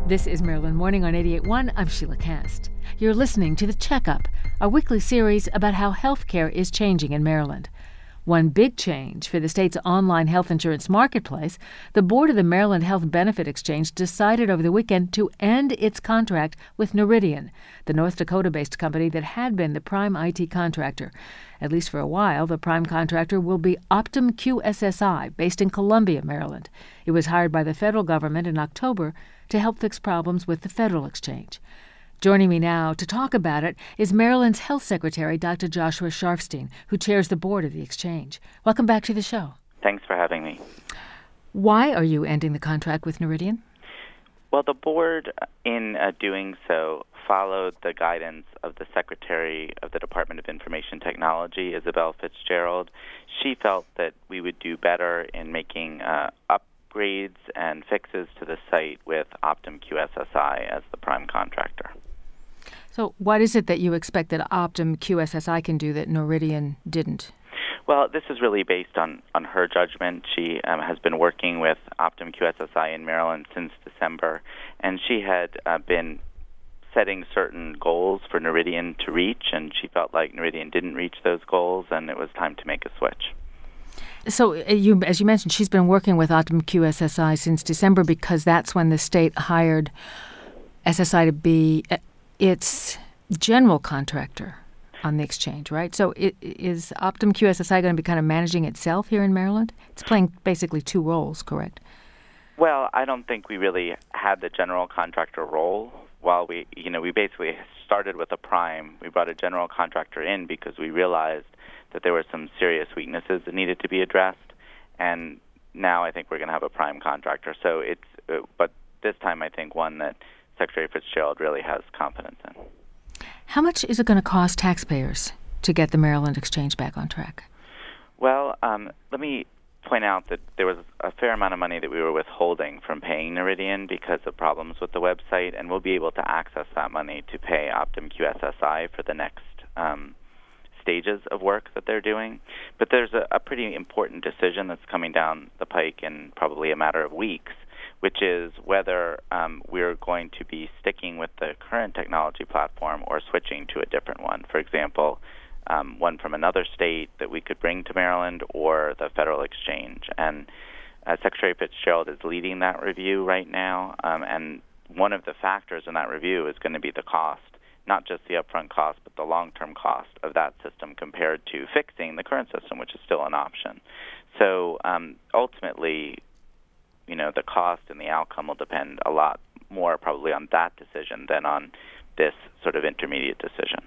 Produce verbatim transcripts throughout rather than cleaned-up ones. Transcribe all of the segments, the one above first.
This is Maryland Morning on eighty-eight point one. I'm Sheila Cast. You're listening to The Checkup, a weekly series about how healthcare is changing in Maryland. One big change for the state's online health insurance marketplace, the board of the Maryland Health Benefit Exchange decided over the weekend to end its contract with Noridian, the North Dakota-based company that had been the prime I T contractor. At least for a while, the prime contractor will be Optum Q S S I, based in Columbia, Maryland. It was hired by the federal government in October to help fix problems with the federal exchange. Joining me now to talk about it is Maryland's Health Secretary, Doctor Joshua Sharfstein, who chairs the board of the exchange. Welcome back to the show. Thanks for having me. Why are you ending the contract with Noridian? Well, the board, in uh, doing so, followed the guidance of the Secretary of the Department of Information Technology, Isabel Fitzgerald. She felt that we would do better in making uh, upgrades and fixes to the site with Optum Q S S I as the prime contractor. So what is it that you expect that Optum Q S S I can do that Noridian didn't? Well, this is really based on, on her judgment. She um, has been working with Optum Q S S I in Maryland since December, and she had uh, been setting certain goals for Noridian to reach, and she felt like Noridian didn't reach those goals, and it was time to make a switch. So, uh, you, as you mentioned, she's been working with Optum Q S S I since December because that's when the state hired S S I to be uh, its general contractor on the exchange, right? So it, is Optum Q S S I going to be kind of managing itself here in Maryland? It's playing basically two roles, correct? Well, I don't think we really had the general contractor role. While we, you know, we basically started with a prime, we brought a general contractor in because we realized that there were some serious weaknesses that needed to be addressed, and now I think we're going to have a prime contractor. So it's, uh, but this time I think one that Secretary Fitzgerald really has confidence in. How much is it going to cost taxpayers to get the Maryland Exchange back on track? Well, um, let me point out that there was a fair amount of money that we were withholding from paying Noridian because of problems with the website, and we'll be able to access that money to pay Optum Q S S I for the next um, stages of work that they're doing. But there's a, a pretty important decision that's coming down the pike in probably a matter of weeks, which is whether um, we're going to be sticking with the current technology platform or switching to a different one. For example, um, one from another state that we could bring to Maryland or the federal exchange. And uh, Secretary Fitzgerald is leading that review right now, um, and one of the factors in that review is going to be the cost, not just the upfront cost, but the long-term cost of that system compared to fixing the current system, which is still an option. So um, ultimately, you know, the cost and the outcome will depend a lot more probably on that decision than on this sort of intermediate decision.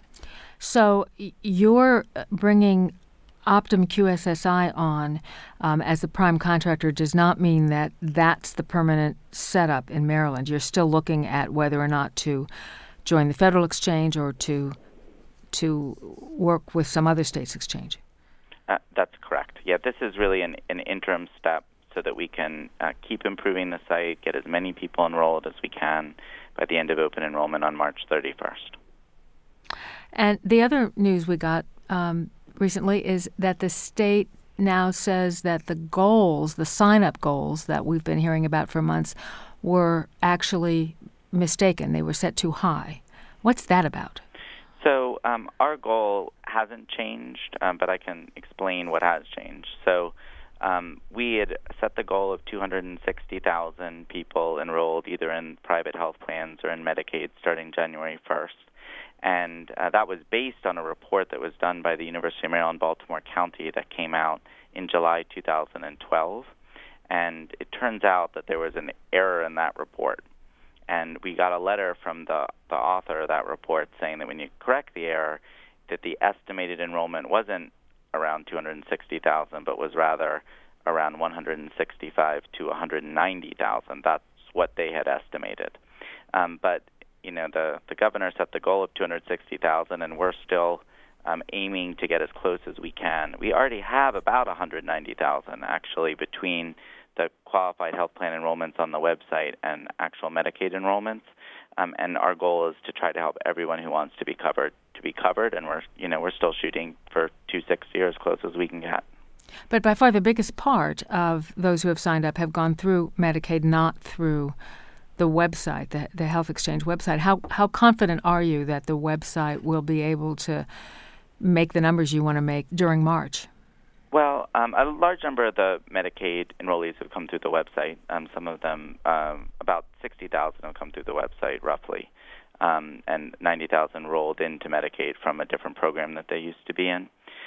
So you're bringing Optum Q S S I on um, as the prime contractor does not mean that that's the permanent setup in Maryland. You're still looking at whether or not to join the federal exchange or to to work with some other state's exchange. Uh, that's correct. Yeah, this is really an, an interim step so that we can uh, keep improving the site, get as many people enrolled as we can by the end of open enrollment on March thirty-first. And the other news we got um, recently is that the state now says that the goals, the sign-up goals that we've been hearing about for months, were actually mistaken. They were set too high. What's that about? So um, our goal hasn't changed, um, but I can explain what has changed. So um, we had set the goal of two hundred sixty thousand people enrolled either in private health plans or in Medicaid starting January first. And uh, that was based on a report that was done by the University of Maryland, Baltimore County that came out in July two thousand twelve. And it turns out that there was an error in that report. And we got a letter from the, the author of that report saying that when you correct the error, that the estimated enrollment wasn't around two hundred sixty thousand, but was rather around one hundred sixty-five to one hundred ninety thousand. That's what they had estimated. Um, but you know, the, the governor set the goal of two hundred sixty thousand, and we're still um, aiming to get as close as we can. We already have about one hundred ninety thousand, actually, between the qualified health plan enrollments on the website and actual Medicaid enrollments. Um, and our goal is to try to help everyone who wants to be covered to be covered, and we're, you know, we're still shooting for two sixty or as close as we can get. But by far the biggest part of those who have signed up have gone through Medicaid, not through the website, the, the Health Exchange website. How how confident are you that the website will be able to make the numbers you want to make during March? Well, um, a large number of the Medicaid enrollees have come through the website. Um, some of them, um, about sixty thousand, have come through the website, roughly, um, and ninety thousand rolled into Medicaid from a different program that they used to be in.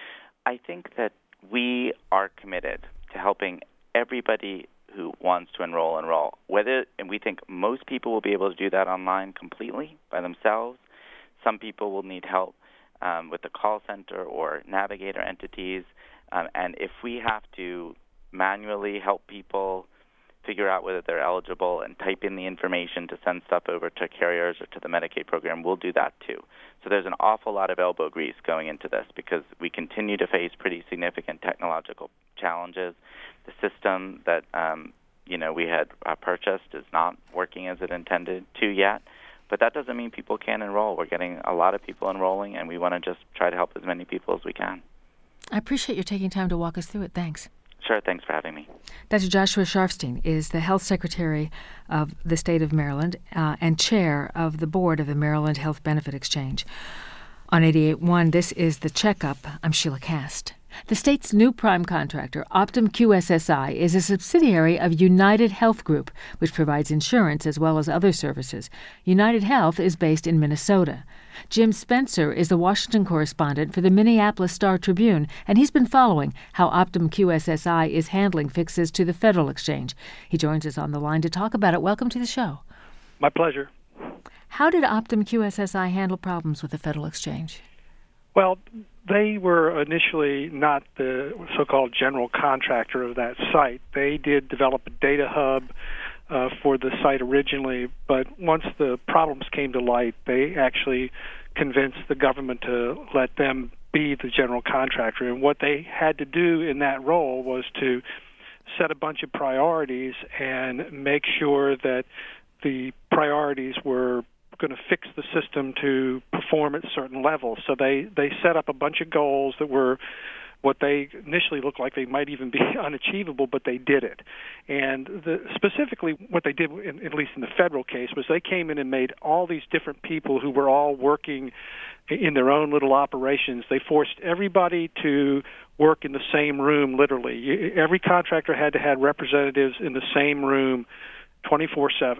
I think that we are committed to helping everybody who wants to enroll, enroll. Whether, and we think most people will be able to do that online completely by themselves. Some people will need help um, with the call center or navigator entities. Um, and if we have to manually help people figure out whether they're eligible and type in the information to send stuff over to carriers or to the Medicaid program, we'll do that too. So there's an awful lot of elbow grease going into this because we continue to face pretty significant technological challenges. The system that um, you know we had uh, purchased is not working as it intended to yet, but that doesn't mean people can't enroll. We're getting a lot of people enrolling, and we want to just try to help as many people as we can. I appreciate you taking time to walk us through it. Thanks. Sure, thanks for having me. Doctor Joshua Sharfstein is the Health Secretary of the state of Maryland uh, and chair of the board of the Maryland Health Benefit Exchange. On eighty-eight point one, this is The Checkup. I'm Sheila Cast. The state's new prime contractor, Optum Q S S I, is a subsidiary of United Health Group, which provides insurance as well as other services. United Health is based in Minnesota. Jim Spencer is the Washington correspondent for the Minneapolis Star-Tribune, and he's been following how Optum Q S S I is handling fixes to the federal exchange. He joins us on the line to talk about it. Welcome to the show. My pleasure. How did Optum Q S S I handle problems with the federal exchange? Well, they were initially not the so-called general contractor of that site. They did develop a data hub uh, for the site originally, but once the problems came to light, they actually convinced the government to let them be the general contractor. And what they had to do in that role was to set a bunch of priorities and make sure that the priorities were going to fix the system to perform at certain levels. So they, they set up a bunch of goals that were what they initially looked like they might even be unachievable, but they did it. And the, specifically what they did, in, at least in the federal case, was they came in and made all these different people who were all working in their own little operations. They forced everybody to work in the same room, literally. Every contractor had to have representatives in the same room twenty-four seven.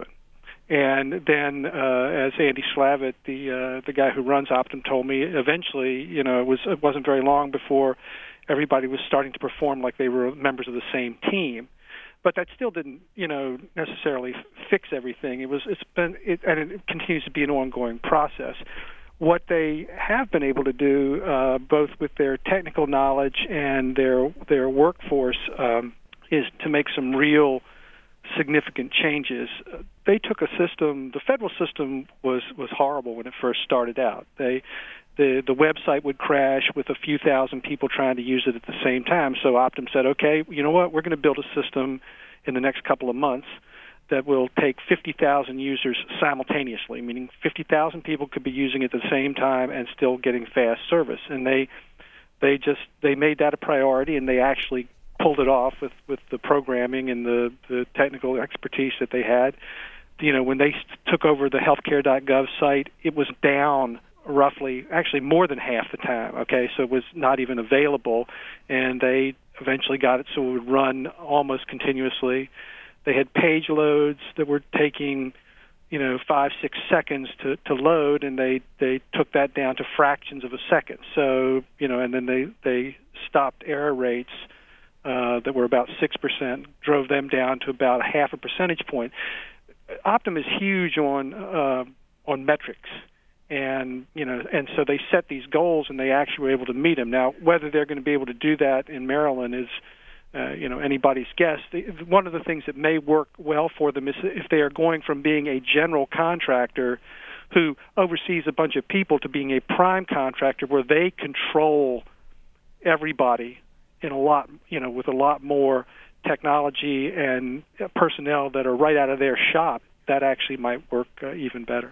And then, uh, as Andy Slavitt, the uh, the guy who runs Optum, told me, eventually, you know, it was it wasn't very long before everybody was starting to perform like they were members of the same team. But that still didn't, you know, necessarily fix everything. It was it's been it, and it continues to be an ongoing process. What they have been able to do, uh, both with their technical knowledge and their their workforce, um, is to make some real significant changes. They took a system, the federal system was, was horrible when it first started out. They the the website would crash with a few thousand people trying to use it at the same time. So Optum said, okay, you know what, we're going to build a system in the next couple of months that will take fifty thousand users simultaneously, meaning fifty thousand people could be using it at the same time and still getting fast service. And they they just they made that a priority, and they actually pulled it off with, with the programming and the, the technical expertise that they had. You know, when they took over the healthcare dot gov site, it was down roughly, actually more than half the time, okay? So it was not even available, and they eventually got it so it would run almost continuously. They had page loads that were taking, you know, five, six seconds to, to load, and they, they took that down to fractions of a second. So, you know, and then they, they stopped error rates Uh, that were about six percent, drove them down to about half a percentage point. Optum is huge on uh, on metrics, and you know, and so they set these goals, and they actually were able to meet them. Now, whether they're going to be able to do that in Maryland is, uh, you know, anybody's guess. The, one of the things that may work well for them is if they are going from being a general contractor who oversees a bunch of people to being a prime contractor where they control everybody in a lot, you know, with a lot more technology and personnel that are right out of their shop. That actually might work uh, even better.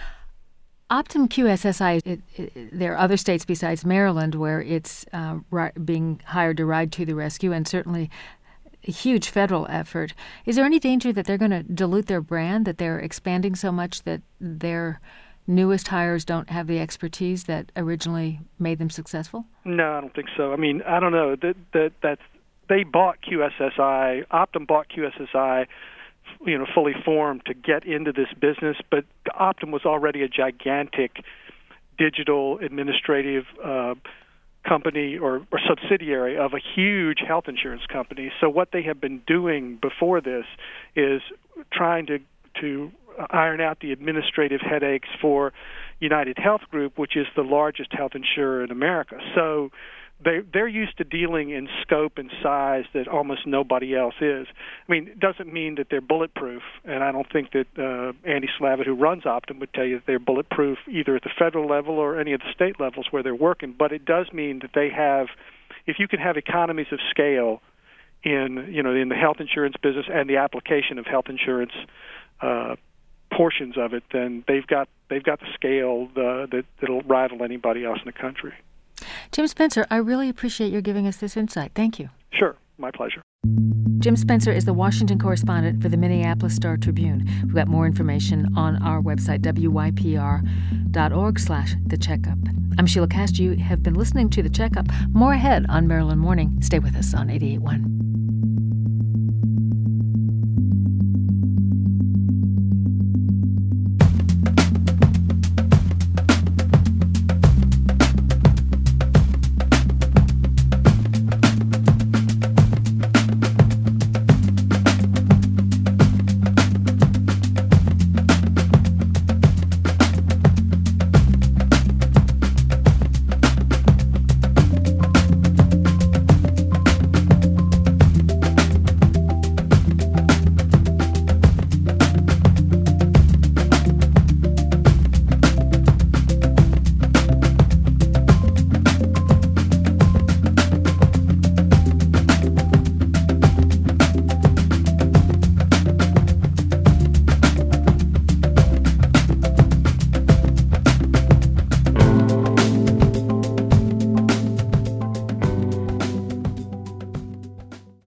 Optum Q S S I, it, it, there are other states besides Maryland where it's uh, ri- being hired to ride to the rescue, and certainly a huge federal effort. Is there any danger that they're going to dilute their brand, that they're expanding so much that their newest hires don't have the expertise that originally made them successful? No, I don't think so. I mean, I don't know. That that that's they bought Q S S I. Optum bought Q S S I, you know, fully formed to get into this business, but Optum was already a gigantic digital administrative uh, company or, or subsidiary of a huge health insurance company. So what they have been doing before this is trying to to iron out the administrative headaches for United Health Group, which is the largest health insurer in America. So they, they're used to dealing in scope and size that almost nobody else is. I mean, it doesn't mean that they're bulletproof, and I don't think that uh, Andy Slavitt, who runs Optum, would tell you that they're bulletproof either at the federal level or any of the state levels where they're working. But it does mean that they have, if you can have economies of scale in, you know, in the health insurance business and the application of health insurance uh, portions of it, then they've got they've got the scale uh, that that'll rival anybody else in the country. Jim Spencer, I really appreciate your giving us this insight. Thank you. Sure, my pleasure. Jim Spencer is the Washington correspondent for the Minneapolis Star-Tribune. We've got more information on our website, W Y P R dot org slash the checkup. I'm Sheila Cast. You have been listening to The Checkup. More ahead on Maryland Morning. Stay with us on eighty-eight point one.